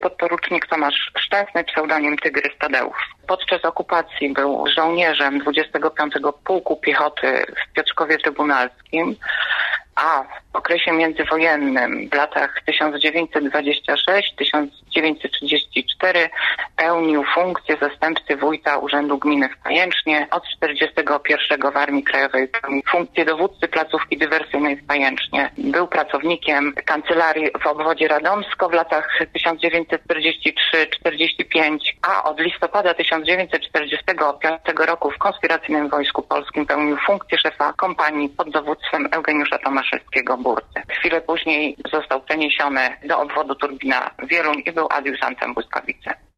podporucznik Tomasz Szczęsny, pseudonim Tygrys Tadeusz. Podczas okupacji był żołnierzem 25. Pułku Piechoty w Piotrkowie Trybunalskim, a w okresie międzywojennym w latach 1926-1934 pełnił funkcję zastępcy wójta Urzędu Gminy w Pajęcznie. Od 1941 w Armii Krajowej pełnił funkcję dowódcy placówki dywersyjnej w Pajęcznie. Był pracownikiem kancelarii w obwodzie Radomsko w latach 1943-45, a od listopada 1945 roku w konspiracyjnym Wojsku Polskim pełnił funkcję szefa kompanii pod dowództwem Eugeniusza Tomaszewskiego-Burcy. Chwilę później został przeniesiony do obwodu Turbina-Wieluń i był adiutantem błyskawicy.